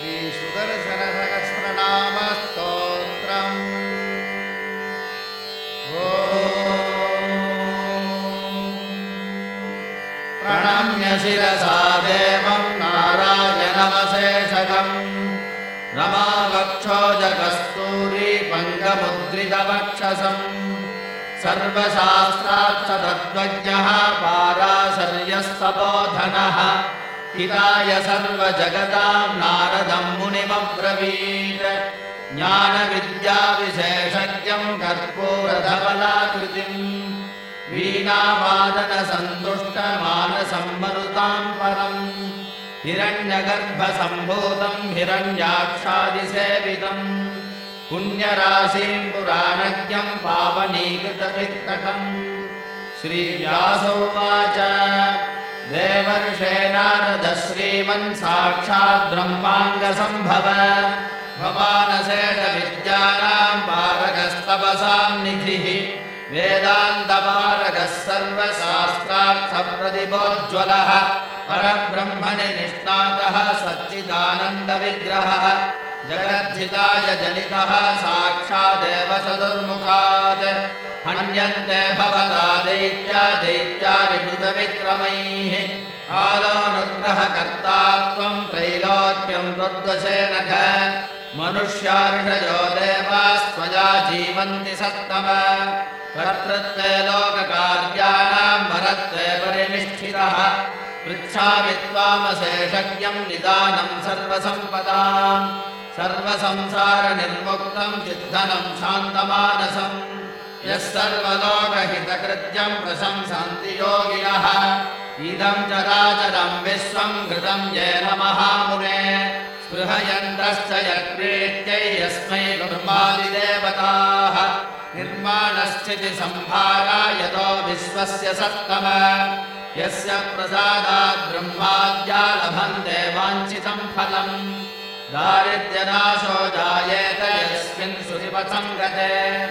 श्रीसुदर्शनसहस्रनामस्तोत्रम् प्रणम्य शिरसा देवं नारायणमशेषकम् रमावक्षोजकस्तूरी पङ्गमुद्रितवक्षसम् सर्वशास्त्रार्थतत्त्वज्ञः पाराशर्यस्तबोधनः हिताय सर्वजगतां नारदं मुनिमब्रवीत् ज्ञानविद्याविशेषज्ञं कर्पूरधवलाकृतिं वीणावादनसन्तुष्टमानसं मरुतां परं हिरण्यगर्भसम्भूतं हिरण्याक्षादिसेवितं पुण्यराशिं पुराणज्ञं पावनीकृतवित्तटम् श्रीव्यासोवाच देवर्षे नारद श्रीमन् साक्षात् ब्रह्माङ्गसम्भव भवानशेषविद्यानां पारगस्तपसां निधिः वेदान्तपारगः सर्वशास्त्रार्थप्रतिभोज्ज्वलः परब्रह्मणि निष्णातः सच्चिदानन्दविग्रहः जगद्धिताय जनितः साक्षादेव चतुर्मुखात् हन्यन्ते भवता दैत्यारिभृतविक्रमैः कालोऽनुग्रहकर्ता त्वं त्रैलोक्यं त्वद्वशेन च मनुष्यार्षयो देवास्त्वया जीवन्ति सत्तम कर्तृत्वे लोककार्याणां वरत्वे परिनिष्ठितः पृच्छामि त्वामशेषज्ञं निदानं सर्वसम्पदां सर्वसंसारनिर्मुक्तं चिद्धनं शान्तमानसम् यः सर्वलोकहितकृत्यं प्रशंसन्ति योगिनः इदं चराचरं विश्वं कृतं येन महामुने स्पृहयन्तश्च यत्प्रीत्यै यस्मै ब्रह्मादिदेवताः निर्माणस्थितिसंहारा यतो विश्वस्य सत्तम यस्य प्रसादात् ब्रह्माद्या लभन्ते वाञ्छितं फलम् दारिद्र्यनाशो जायेत यस्मिन् श्रुतिपथङ्गते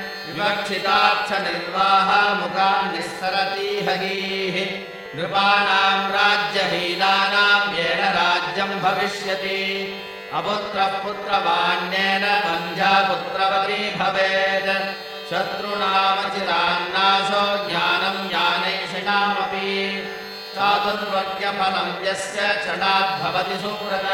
विवक्षिताक्षनिर्वाहमुखान् निःसरति हरीः नृपाणां राज्यहीनानां येन राज्यं भविष्यति अपुत्रः पुत्रवान्येन वन्ध्या पुत्रवती भवेत् शत्रूणामचिरान्नाशो ज्ञानं ज्ञानैषिणामपि चातुर्वर्ग्यफलं यस्य क्षणाद्भवति सुव्रत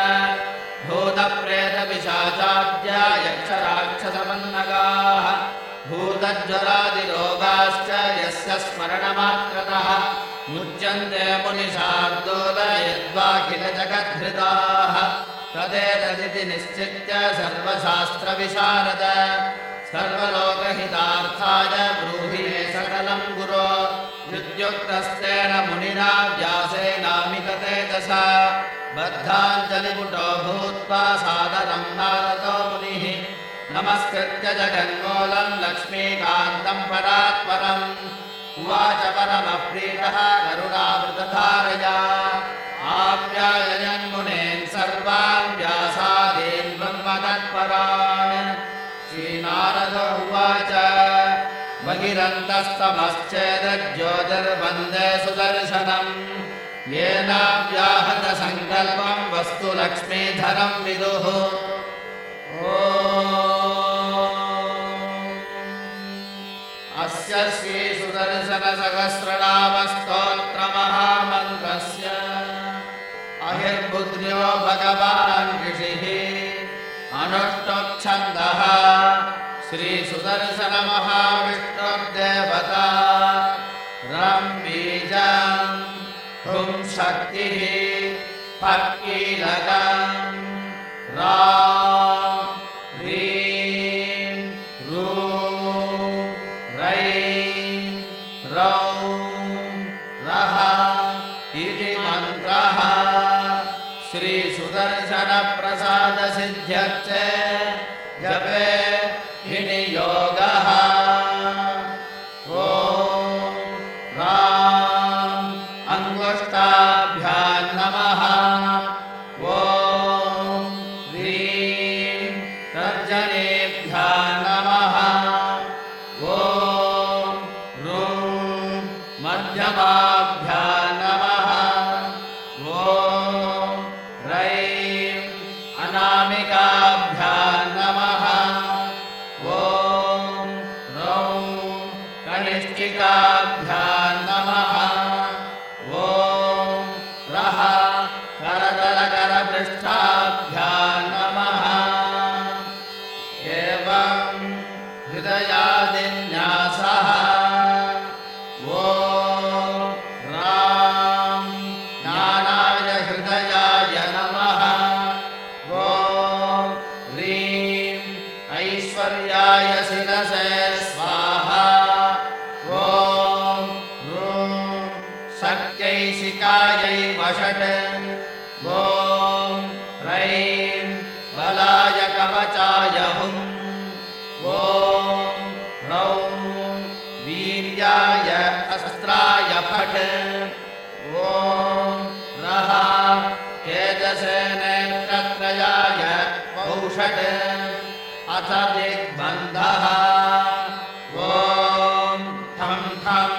भूतप्रेतपिशाचाद्या यक्षराक्षसमन्नगाः भूतज्वरादिरोगाश्च यस्य स्मरणमात्रतः मुच्यन्ते मुनिशार्दूल यद्वाखिलजगद्धृताः तदेतदिति निश्चित्य सर्वशास्त्रविशारद सर्वलोकहितार्थाय ब्रूहि मे सकलं गुरो युद्युक्तस्तेन मुनिना व्यासेनामिततेजसा बद्धाञ्जलिपुटो भूत्वा सादरं नारदो मुनिः नमस्कृत्य जगन्मूलं लक्ष्मीकान्तं परात्परम् उवाच परमप्रीतः करुणावृतधारया आप्याययन् मुनीन् सर्वान् व्यासादीन् ब्रह्मतत्परान् श्रीनारद उवाच बहिरन्तस्तमश्चेदज्योतिर्वन्दे सुदर्शनम् येन व्याहतसङ्कल्पं वस्तु लक्ष्मीधरं विदुः अस्य श्रीसुदर्शनसहस्रनामस्तोत्रमहामन्त्रस्य अहिर्बुद्ध्यो भगवान् ऋषिः अनुष्टुप्छन्दः श्रीसुदर्शनमहाविष्णुर्देवता रं बीजं हुं शक्तिः फट्कीलकं रां ह्रीं रूं रैं रौं रः इति मन्त्रः श्रीसुदर्शनप्रसादसिद्ध्यर्थे जपे विनियोगः ॐ रां अङ्गुष्ठाभ्यां नमः ॐ ह्रीं तर्जनेभ्यां नमः ॐ रूं मध्यमाभ्यां नमः ॐ रैं अनामिकाभ्यां नमः। ॐ रौं कनिष्ठिकाभ्यां नमः। ॐ रः करतलकरपृष्ठाभ्यां नमः। एवं हृदयादिन्यासः। ॐ रां ज्ञानाय हृदयाय नमः। ॐ ह्रीं ऐश्वर्याय शिरसे स्वाहा। ॐ ह्रूं शक्त्यैशिकायै वषट्। ॐ ह्रैं बलाय कवचाय हुम्। ॐ ह्रौं वीर्याय अस्त्राय फट्। ॐ रः तेजसे नेत्रत्रयाय औषट्। अथ दिग्बन्धः। ॐ ठं ठं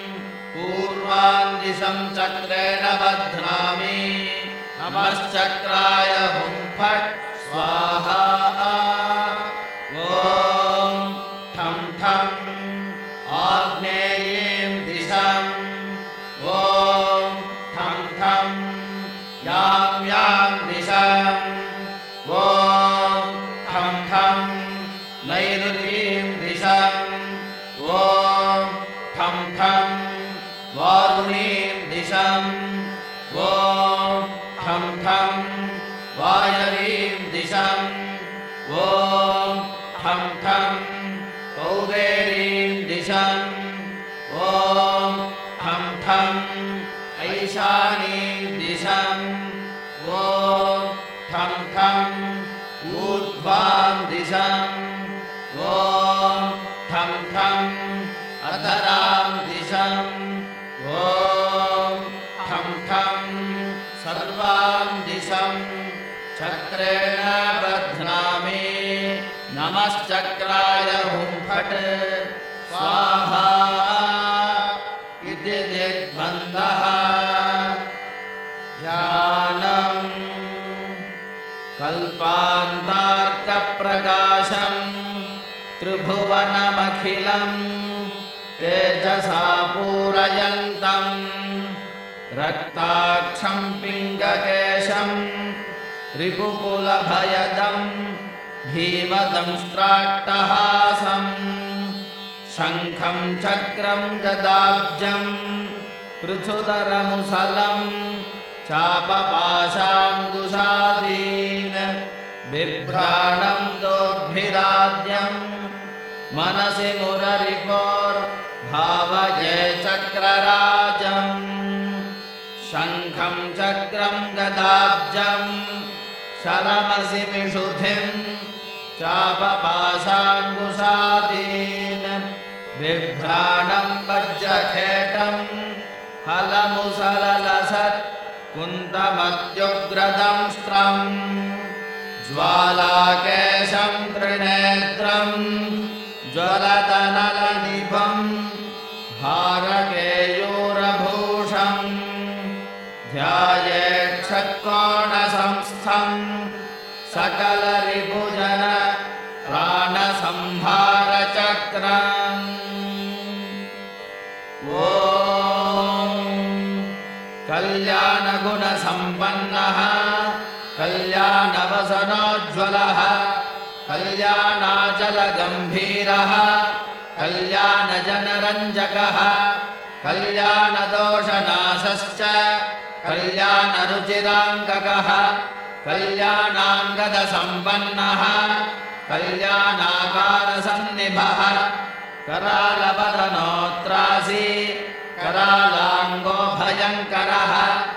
पूर्वां चक्रेण बध्नामि। नमश्चक्राय हुं फट् स्वाहा। ॐ ठं ठं आग्नेयीं दिशम्। ॐ ठं ठं यां यां दिशम्। ॐ ठं ठं नैऋतीं दिशम्। ॐ ठं ठं वारुणीं दिशम्। ॐ ठं ठं वायवीं दिशम्। ॐ ठं ठं कौबेरीं दिशम्। ॐ ठं ठं ऐशानीं दिशम्। ॐ ठं ठं ऊर्ध्वां दिशम्। ॐ ठं ठं अधरां दिशम्। ॐ ठं ठं सर्वां दिशम् चक्रेण बध्नामि। नमश्चक्राय हुं फट् स्वाहा। इति दिग्बन्धः। ध्यानम् कल्पान्तार्कप्रकाशम् त्रिभुवनमखिलम् तेजसा पूरयन्तम् रक्ताक्षं पिङ्गकेशं रिपुकुलभयदं भीमदंष्ट्राट्टहासम् शङ्खं चक्रं गदाब्जं पृथुतरमुसलं चापपाशाङ्कुशादीन् बिभ्राणं दोर्भिराद्यं मनसि मुररिपोर्भावये चक्रराजम् शङ्खं चक्रं गदाब्जं शरमसि विशुद्धिं चापपाशाङ्कुशादीन् बिभ्राणं वज्रखेटं हलमुसललसत् कुन्तमत्युग्रदंष्ट्रम् ज्वालाकेशं त्रिनेत्रं ज्वलतनलनिभं हारकेयूरभूषम् ध्यायेक्षकोणसंस्थं सकलरिभुजन प्राणसंहारचक्रम् ॐ कल्याणगुणसम्पन्नः कल्याणवसनोज्ज्वलः कल्याणाचलगम्भीरः कल्याणजनरञ्जकः कल्याणदोषनाशश्च कल्याणरुचिराङ्गकः कल्याणाङ्गदसम्पन्नः कल्याणाकारसन्निभः करालवदनोत्रासी करालाङ्गो भयङ्करः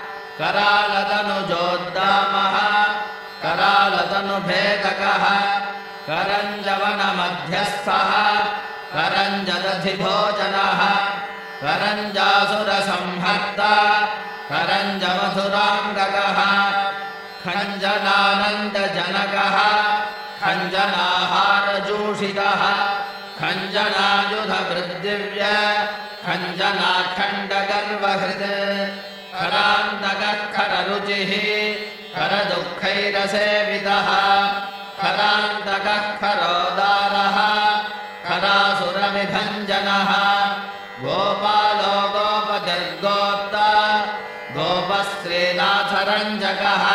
करालतनुजोद्दामः करालतनुभेदकः करञ्जवनमध्यस्थः करञ्जदधिभोजनः करञ्जासुरसंहर्ता करञ्जमधुराङ्गकः खञ्जनानन्दजनकः खञ्जनाहारजूषितः खञ्जनायुधवृद्दिव्य खञ्जनाखण्डगर्वहृत् खरान्तकः खररुचिः खरदुःखैरसेवितः खरान्तकः खरोदारः खरासुरविभञ्जनः गोपालो गोपतिर्गोप्ता गोपस्त्रीनाथरञ्जकः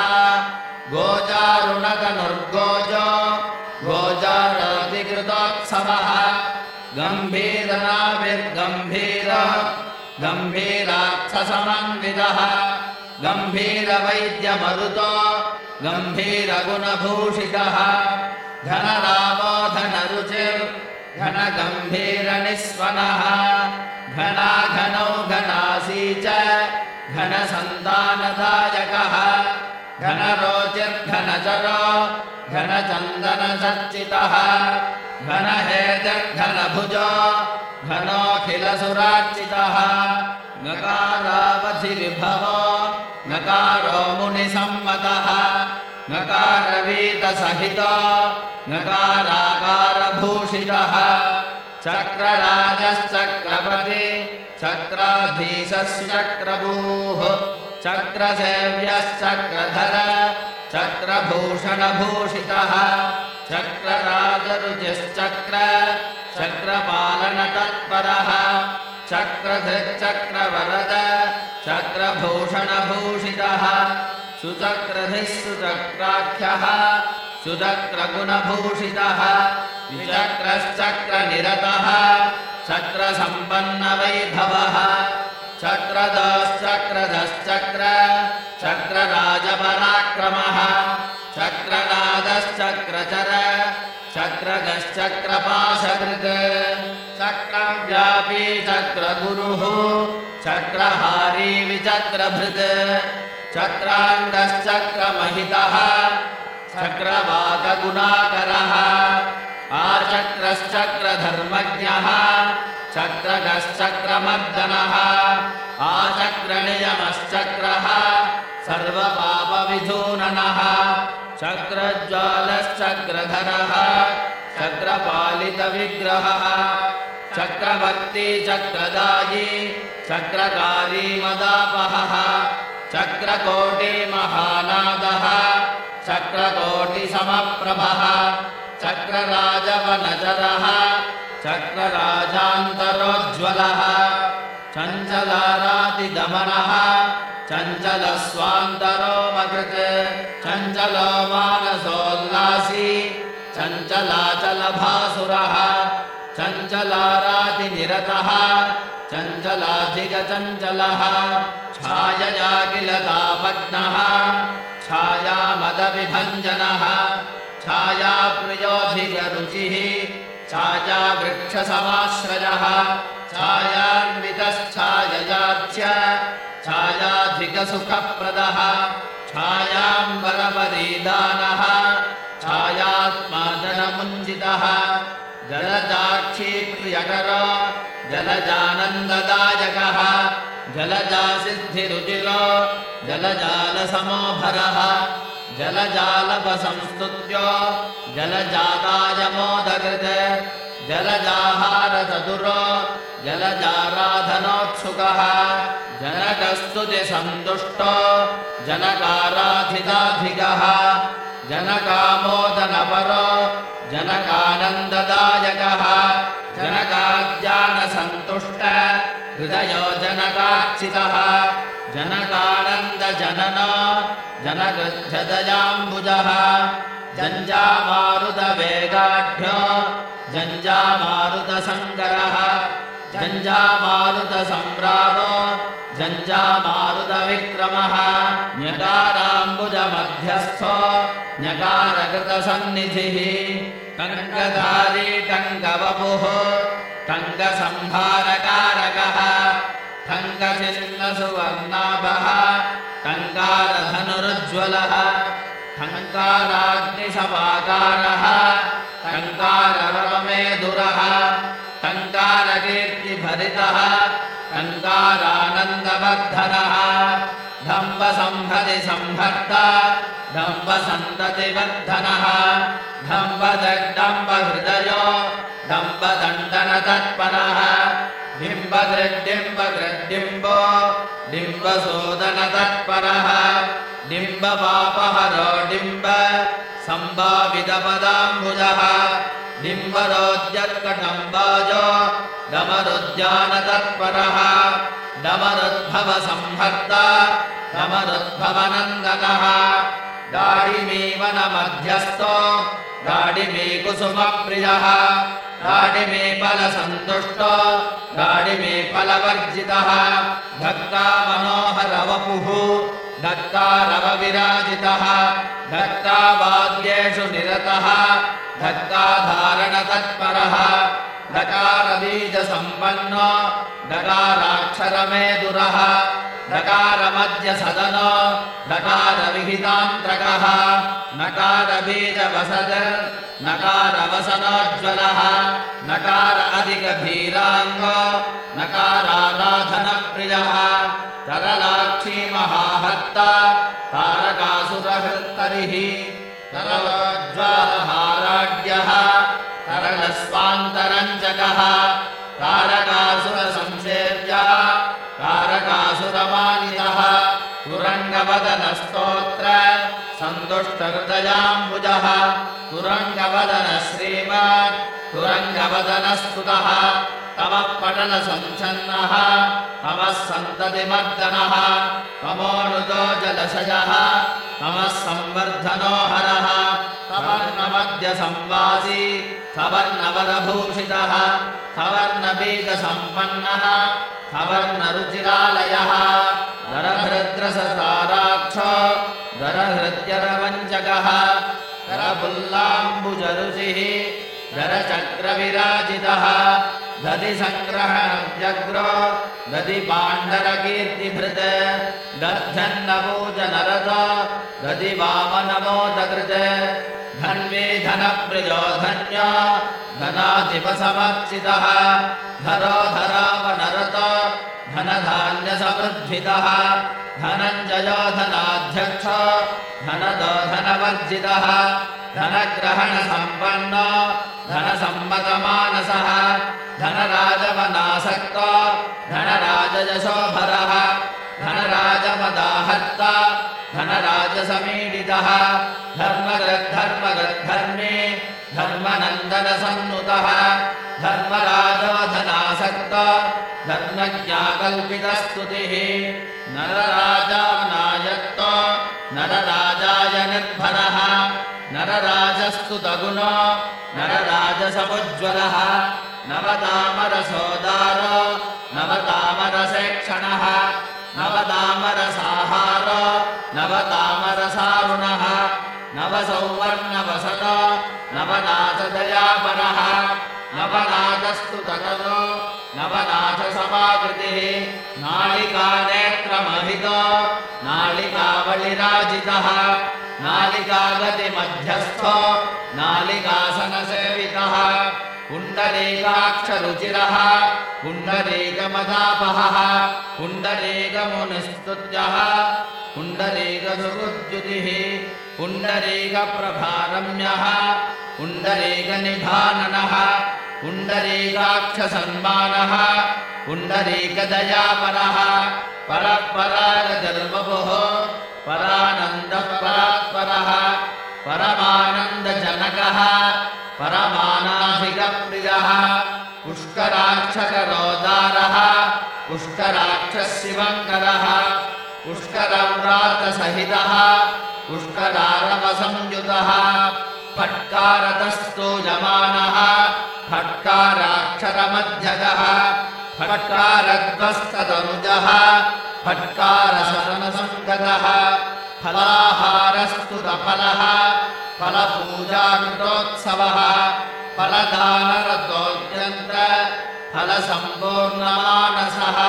गोजारुणतनुर्गोजो गोजारातिकृतोत्सवः गम्भीरनाभिर्गम्भीरः गम्भीरार्थसमन्वितः गम्भीरवैद्यमरुतो गम्भीरगुणभूषितः घनरामो घनगम्भीरनिस्वनः घनाघनौ घनासी च घनसन्तानदायकः घनरोचिर्घनचरो घनचन्दनचर्चितः घनहेतिर्घनभुजो घनोऽखिलसुरार्चितः नकारावधिविभवो नकारो मुनिसम्मतः नकारवीतसहितो नकाराकारभूषितः चक्रराजश्चक्रपति चक्राधीशश्चक्रभूः चक्रसेव्यश्चक्रधर चक्रभूषणभूषितः चक्रराजरुचिश्चक्र चक्रपालनतत्परः चक्रधृच्चक्रवरद चक्रभूषणभूषितः सुचक्रधिः सुचक्राख्यः सुचक्रगुणभूषितः विचक्रश्चक्रनिरतः चक्रसम्पन्नवैभवः चक्रदाश्चक्रधश्चक्र चक्रराजपराक्रमः चक्रनादश्चक्रचर चक्रगश्चक्रपाशकृत् चक्रव्यापी चक्रगुरुः चक्रहारी विचक्रभृत् चक्राङ्गश्चक्रमहितः चक्रवाकगुणाकरः आचक्रश्चक्रधर्मज्ञः चक्रगश्चक्रमर्दनः आचक्रनियमश्चक्रः सर्वपापविधूननः चक्रज्वालश्चक्रधरः चक्रपालितविग्रहः चक्रवर्ती चक्रदायी चक्रकारी मदापहः चक्रकोटिमहानादः चक्रकोटिसमप्रभः चक्रराजवनचरः चक्रराजान्तरोज्ज्वलः चञ्चलारातिदमनः चञ्चलस्वान्तरोमकृत् चञ्चलो मानसोल्लासी चञ्चलाचलभासुरः चञ्चलारातिनिरतः चञ्चलाधिकचञ्चलः छायया किल तापग्नः छायामदविभञ्जनः छायाप्रियोऽधिकरुचिः छायावृक्षसमाश्रयः छायान्वितश्छाययाच्य छायाधिकसुखप्रदः छायाम्बरपरीदानः छायात्माजनमुञ्जितः जलजाक्षीप्रियकरो जलजानन्ददायकः जलजासिद्धिरुचिरो जलजालसमोभरः जलजालपसंस्तुत्यो जलजातायमोदकृत् जलजाहारचतुरो जलजाराधनोत्सुकः जनकस्तुतिसन्तुष्टो जनकाराधिताधिकः जनकामोदनपरो जनकानन्ददायकः जनकाज्ञानसन्तुष्ट हृदयो जनकार्चितः जनकानन्दजननो जनकृच्छदयाम्बुजः जञ्जामारुतवेगाढ्यो जञ्जामारुतसङ्करः जञ्जामारुतसम्राटो जञ्जामारुतविक्रमः न्यकाराम्बुजमध्यस्थो न्यकारकृतसन्निधिः टङ्कधारी टङ्कवपुः टङ्कसंहारकारकः टङ्कचिह्नसुवर्णाभः टङ्कारधनुरुज्ज्वलः टङ्काराग्निसमाकारः टङ्काररवमेधुरः टङ्कारकीर्तिभरितः टङ्कारानन्दवर्धनः डम्बसंहतिसंहर्ता डम्बसन्ततिवर्धनः डम्बदग्डम्बहृदयो डम्बदण्डनतत्परः डिम्बदृड्डिम्बगृड्डिम्बो डिम्बसोदनतत्परः डिम्बपापहरो डिम्ब सम्भावितपदाम्बुजः डिम्बरोद्यत्कटम्बाजो डमरुद्यानतत्परः डमरुद्भवसंहर्ता डमरुद्भवनन्दनः दाडिमीवनमध्यस्थो दाडिमीकुसुमप्रियः दाडिमीफलसन्तुष्टो दाडिमीफलवर्जितः धक्का मनोहरवपुः धक्कारवविराजितः धक्कावाद्येषु निरतः धक्काधारणतत्परः धकारबीजसम्पन्नो धकाराक्षरमेदुरः धकारमध्यसदनो धकारविहितान्त्रकः नकारबीजवसदर् नकारवसनोज्ज्वलः नकार अधिकधीराङ्गो नकाराराधनप्रियः तरलाक्षी महाहर्ता तारकासुरहृत्तरिः तरलोज्ज्वालहाराढ्यः तरलस्वान्तरञ्जकः तारकासुरसंसेव्यः तारकासुरमानितः तुरङ्गवदनस्तोत्र सन्तुष्टहृदयाम्बुजः तुरङ्गवदनश्रीमान् तुरङ्गवदनस्तुतः तमः पटलसञ्छन्नः तमः सन्ततिमर्दनः तमोनुदो जलशयः तमः संवर्धनो हरः तवर्णमद्यसंवासी तवर्णवरभूषितः तवर्णबीजसम्पन्नः तवर्णरुचिरालयः दरभृद्रससाराक्षो दरहृत्यरवञ्चकः दरबुल्लाम्बुजरुचिः दरचक्रविराजितः दधिसङ्ग्रहणव्यग्रो दधिपाण्डरकीर्तिभृत् दध्यन्नभूजनरतो दधिवामनमोदकृत् धन्वी धनप्रियो धन्यो धनाधिपसमर्चितः धरो धरावनरतो धनधान्यसमृद्धितः धनञ्जयो धनाध्यक्षो धनदो धनवर्जितः धनग्रहणसम्पन्नो धनसम्मतमानसः धनराजवनासक्तो धनराजयशोभरः धनराजमदाहर्ता धनराजसमीडितः धर्मगृद्धर्मगृद्धर्मे धर्मनन्दनसन्नुतः धर्मराजो धनासक्तो धर्मज्ञाकल्पितस्तुतिः नरराजानायक्तो नरराजाय निर्भरः नरराजस्तुतगुणो नरराजसमुज्ज्वलः नवतामरसोदारो नवतामरसेक्षणः नवतामरसाहारो नवतामरसारुणः नवसौवर्णवसतो नवनाथदयापरः नवनाथस्तुतगुणो नवनाथसमाकृतिः नालिकानेत्रमहितो नालिकावलिराजितः नालिकागतिमध्यस्थो नालिकासनसेवितः पुण्डरीकाक्षरुचिरः पुण्डरीकमदापहः पुण्डरीकमुनिस्तुत्यः पुण्डरीकसुहृद्युतिः पुण्डरीकप्रभारम्यः पुण्डरीकनिधाननः पुण्डरीकाक्षसन्मानः पुण्डरीकदयापरः परपरागजर्वपुः परानन्दः परात्परः परमानन्दजनकः परमानाधिकप्रियः पुष्कराक्षकरोदारः पुष्कराक्षशिवङ्करः पुष्करव्रातसहितः पुष्करारवसंयुतः फट्कारतस्तूयमानः फट्काराक्षरमध्यगः फट्कारध्वस्ततनुजः फट्कारशरणसङ्गतः फलाहारस्तुतफलः फलपूजाकृतोत्सवः फलदानरतोऽत्यन्त फलसम्पूर्णमानसः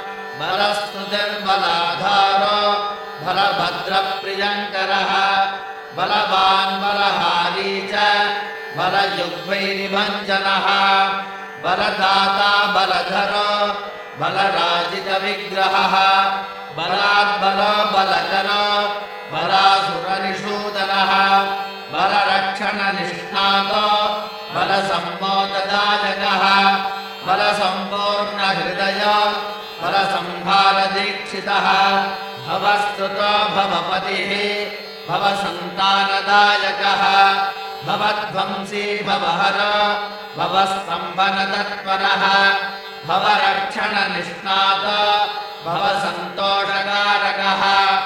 बलस्तुतिर्बलाधारो बलभद्रप्रियङ्करः बलवान् बलहारी च बलयुग्मैर्भञ्जनः बलदाता बलधरो बलराजितविग्रहः बलाद्बलो बलकरो बलासुरनिषूदनः बलरक्षणनिष्णातो बलसम्मोददायकः बलसम्पूर्णहृदयो बलसंहारदीक्षितः भवस्तुतो भवपतिः भवसन्तानदायकः भवध्वंसी भवहर भवस्तम्भनतत्परः भवरक्षणनिष्णात भवसन्तोषकारकः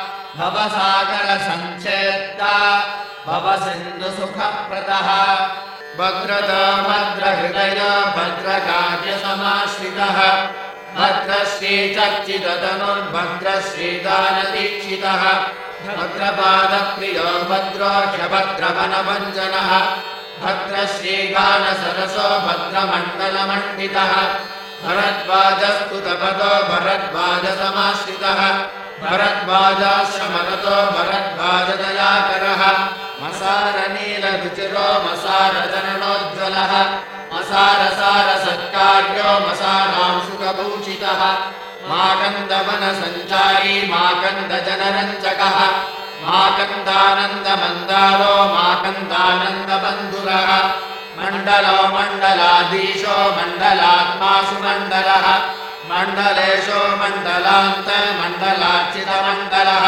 भवसागरसञ्चेत्ता भवसिन्धुसुखप्रदः भद्रतो भद्रहृदय भद्रकार्यसमाश्रितः भद्रश्रीचर्चिततनुर्भद्रश्रीदानदीक्षितः भद्रपादप्रियो भद्रोह्यभद्रवनभञ्जनः भद्रश्रीगानसरसो भद्रमण्डलमण्डितः भरद्वाजस्तुतपदो भरद्वाजसमाश्रितः भरद्वाजाश्रमरतो भरद्वाजदयाकरः मसारनीलरुचिरो मसारजननोज्ज्वलः मसारसारसत्कार्यो मसारांशुकभूषितः माकन्दवनसञ्चारी माकन्दजनरञ्जकः माकन्दानन्दमन्दारो माकन्दानन्दबन्धुरः मण्डलो मण्डलाधीशो मण्डलात्मासु मण्डलः मण्डलेशो मण्डलान्त मण्डलार्चितमण्डलः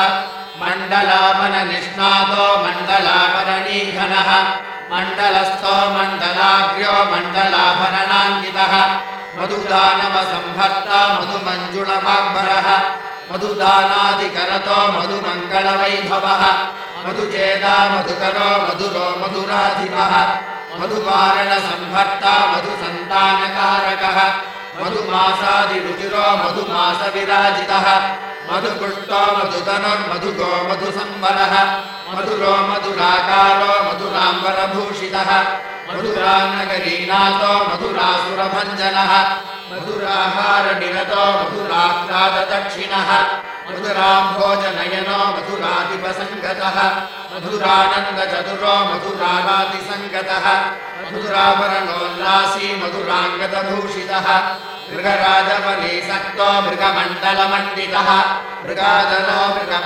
मण्डलापननिष्णातो मण्डलापरणीघनः मण्डलस्थो मण्डलाग्र्यो मण्डलाभरणान्वितः मधुदानवसंहर्ता मधुमञ्जुळवाग्भरः मधुदानादिकरतो मधुमङ्गलवैभवः मधुचेदा मधुकरो मधुरो मधुराधिपः मधुवारणसंहर्ता मधुसन्तानकारकः मधुमासादिरुचिरो मधुमासविराजितः मधुपुष्टो मधुतनुर्मधुगो मधुसंवरः मधुरो मधुराकारो मधुराम्बरभूषितः मधुरानगरीनाथो मधुरासुरभञ्जनः मधुराहारनिरतो मधुराह्लाददक्षिणः मधुराम्भोजनयनो मधुराधिपसङ्गतः मधुरानन्दचतुरो मधुरारातिसङ्गतः मधुराभरणोल्लासी मधुराङ्गदभूषितः मृगराजवलीसक्तो मृगमण्डलमण्डितः मृगादरो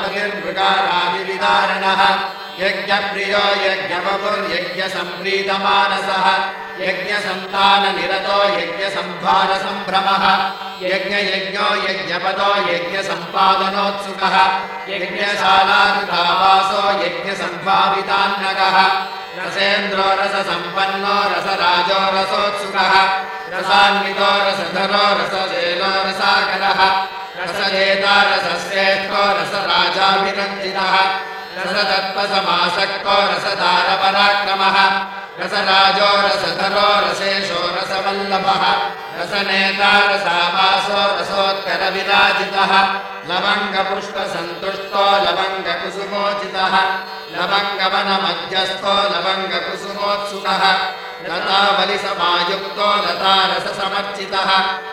मृगपतिर्मृगारादिविदारणः यज्ञप्रियो यज्ञवपुर्यज्ञसम्प्रीतमानसः यज्ञसन्ताननिरतो यज्ञसंभारसम्भ्रमः यज्ञयज्ञो यज्ञपदो यज्ञसम्पादनोत्सुकः यज्ञशालाकृतावासो यज्ञसम्भावितान्नकः रसेन्द्रो रससम्पन्नो रसराजो रसोत्सुकः रसान्वितो रसधरो रसशेलो रसाकरः रसजेता रसश्रेष्ठो रसराजाभिरञ्जितः रसतत्त्वसमासक्तो रसदारपराक्रमः रसराजो रसधरो रसेशो रसवल्लभः रसनेता रसावासो रसोत्करविराजितः लवङ्गपुष्पसन्तुष्टो लवङ्गकुसुमोचितः लवङ्गवनमध्यस्थो लवङ्गकुसुमोत्सुकः लतावलिसमायुक्तो लतारससमर्चितः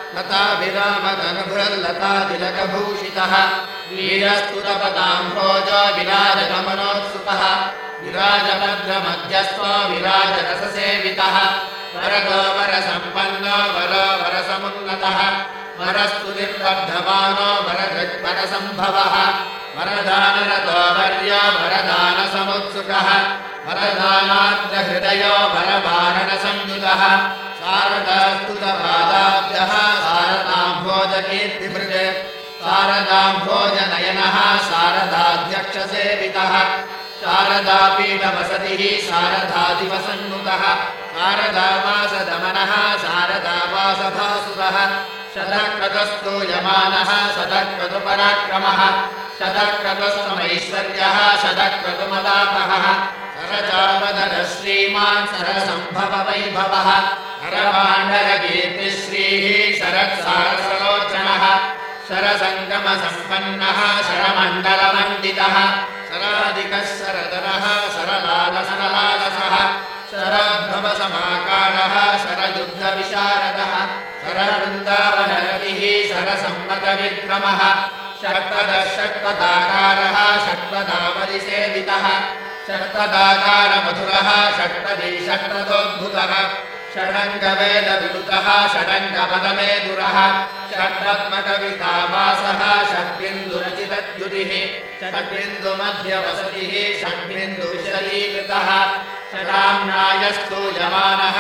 लताभिरामधनुभृल्लतातिलकभूषितः वीरस्तुतपदाम्भोजो विराजगमनोत्सुकः विराजभद्रमध्यस्थो विराजरससेवितः वरदो वरसम्पन्नो वरो वरसमुन्नतः वरस्तुतिर्वर्धमानो वरदृक्वरसम्भवः वरदानरतो वर्यो वरदानसमुत्सुकः वरदानाद्रहृदयो वरवारणसंयुतः शारदास्तुतपादाभ्यः शारदाम्भोजकीर्तिभृत् शारदाम्भोजनयनः शारदाध्यक्षसेवितः शारदापीठवसतिः शारदादिवसन्नुतः शारदावासदमनः शारदावासभासुरः शतक्रतुस्तूयमानः शतक्रतुपराक्रमः शतक्रतुस्तमैश्वर्यः शतक्रतुमदापहः सरजापदरः श्रीमान् सरसम्भववैभवः हरपाण्डरकीर्तिश्रीः शरत्सारसलोचनः शरसङ्गमसम्पन्नः शरमण्डलमण्डितः शराधिकः शरधरः शरलालसरलालसः शरभवसमाकारः शरयुद्धविशारदः शरवृन्दावनरतिः शरसम्मतविक्रमः षट्पदः षट्पदाकारः षट्पदावलिसेवितः षट्पदाकारमधुरः षट्पदी षट्पदोद्भुतः षडङ्गवेदविनुतः षडङ्गपदमेधुरः षट्पद्मकवितावासः षड्बिन्दुरचितद्युतिः षड्बिन्दुमध्यवसतिः षड्बिन्दुविशलीकृतः षडाम्नायस्तूयमानः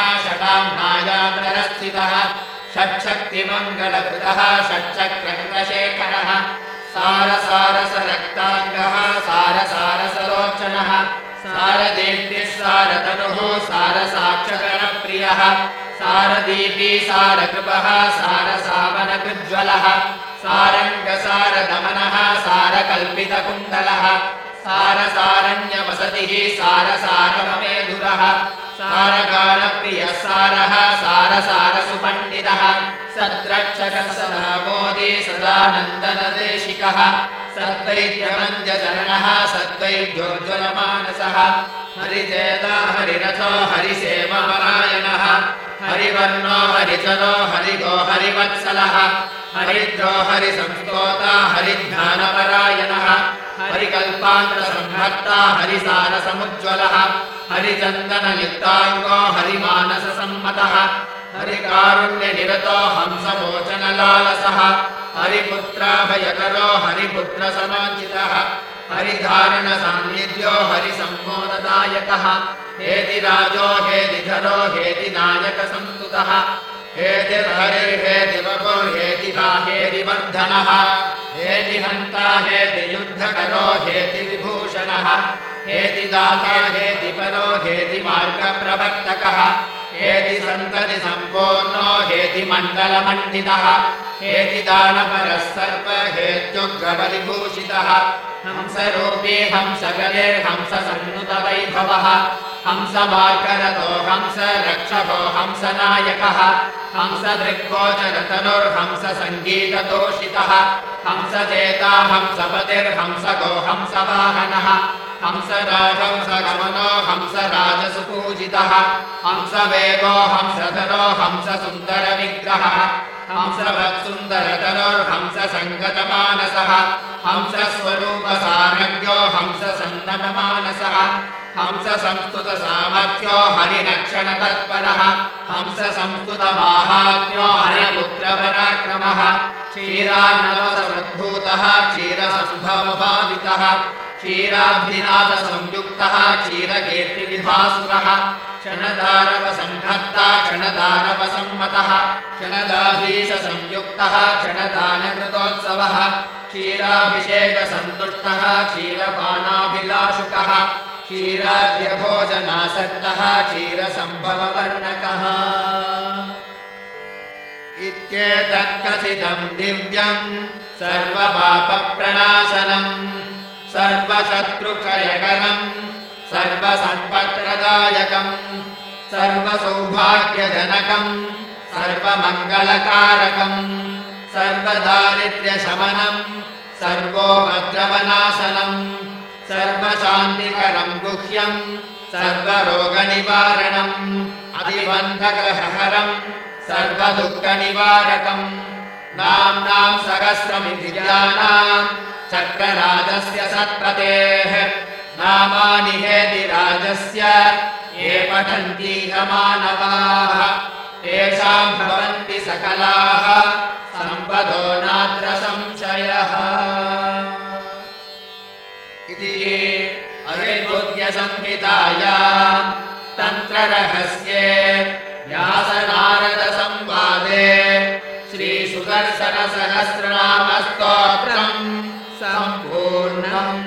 षडाम्नायान्तरस्थितः षट्शक्तिमङ्गलकृतः षट्चक्रकृतशेखरः सारसारसरक्ताङ्गः सारसारसलोचनः सारदेव्यः सारतनुः सारसाक्षकरप्रियः सारदीपी सारकृपः सारसावनकृज्ज्वलः सारङ्गसारदमनः सारकल्पितकुण्डलः सारसारण्यवसतिः सारसारममेधुरः सारगानप्रियः सारः सारसारसुपण्डितः सद्रक्षकः सदा मोदी सदानन्दनदेशिकः सद्वैद्यमञ्जचरणः सद्वैद्योज्ज्वलमानसः हरिचेता हरिरथो हरिसेवपरायणः हरिवर्णो हरिचरो हरिगो हरिवत्सलः हरिद्रो हरिसंस्तोता हरिध्यानपरायणः हरिकल्पान्तसंहर्ता हरिसारसमुज्ज्वलः हरिचन्दनयुक्ताङ्गो हरिमानससम्मतः हरिकारुण्यनिरतो हंसमोचनलालसः हरिपुत्राभयकरो हरिपुत्रसमाचितः हरिधारणसान्निध्यो हरिसम्मोददायकः हेतिराजो हेतिधरो हेतिनायकसंस्तुतः हेतिर्हरिर्हेतिवपुर्हेतिका हेतिवर्धनः हेतिहन्ता हेतियुद्धकरो हेतिविभूषणः हेतिदाता हेतिपरो हेतिमार्गप्रवर्तकः हेतिसन्तति सम्पूर्णो हेतिमण्डलमण्डितः हेतिदानपरः सर्व हेत्युग्रबलिभूषितः हंसरूपी हंसगलिर्हंससन्नुतवैभवः हंसमार्गरतो हंसरक्षको हंसनायकः हंसदृग्गोचरतनुर्हंससङ्गीततोषितः हंसचेता हंसपतिर्हंसगो हंसवाहनः हंसराजहंसगमनो हंसराजसुपूजितः हंसवेगो हंसधरो हंससुन्दरविग्रहः हंसवत्सुन्दरतनुर्हंससङ्गतमानसः हंसस्वरूपसारज्ञो हंससन्नतमानसः हंससंस्तुतसामर्थ्यो हरिरक्षणतत्परः हंससंस्तुतमाहात्म्यो हरिपुत्रपराक्रमः क्षीरान्नवसमुद्भूतः क्षीरसम्भवभावितः क्षीराब्धिनाथसंयुक्तः क्षीरकीर्तिविभासुरः क्षणदारवसंहर्ता क्षणदारवसम्मतः क्षणदाधीशसंयुक्तः क्षणदानकृतोत्सवः क्षीराभिषेकसन्तुष्टः क्षीरपानाभिलाषुकः क्षीराद्यभोजनासक्तः क्षीरसम्भववर्णकः इत्येतत्कथितं दिव्यम् सर्वपापप्रणाशनम् सर्वशत्रुक्षयकरम् सर्वसम्पत्प्रदायकम् सर्वसौभाग्यजनकम् सर्वमङ्गलकारकम् सर्वदारिद्र्यशमनम् सर्वोपद्रवनाशनम् सर्वशान्तिकरम् गुह्यम् सर्वरोगनिवारणम् अधिबन्धग्रहहरम् सर्वदुःखनिवारकम् नाम्नाम् सहस्रमिति ज्ञानाम् चक्रराजस्य सत्पतेः नामानि हेतिराजस्य ये पठन्तीह मानवाः तेषाम् भवन्ति सकलाः सम्पदो नात्र संशयः इति अहिर्बुद्ध्यसंहितायाम् तन्त्ररहस्ये व्यासनारदसंवादे श्रीसुदर्शनसहस्रनामस्तोत्रम् सम्पूर्णम्।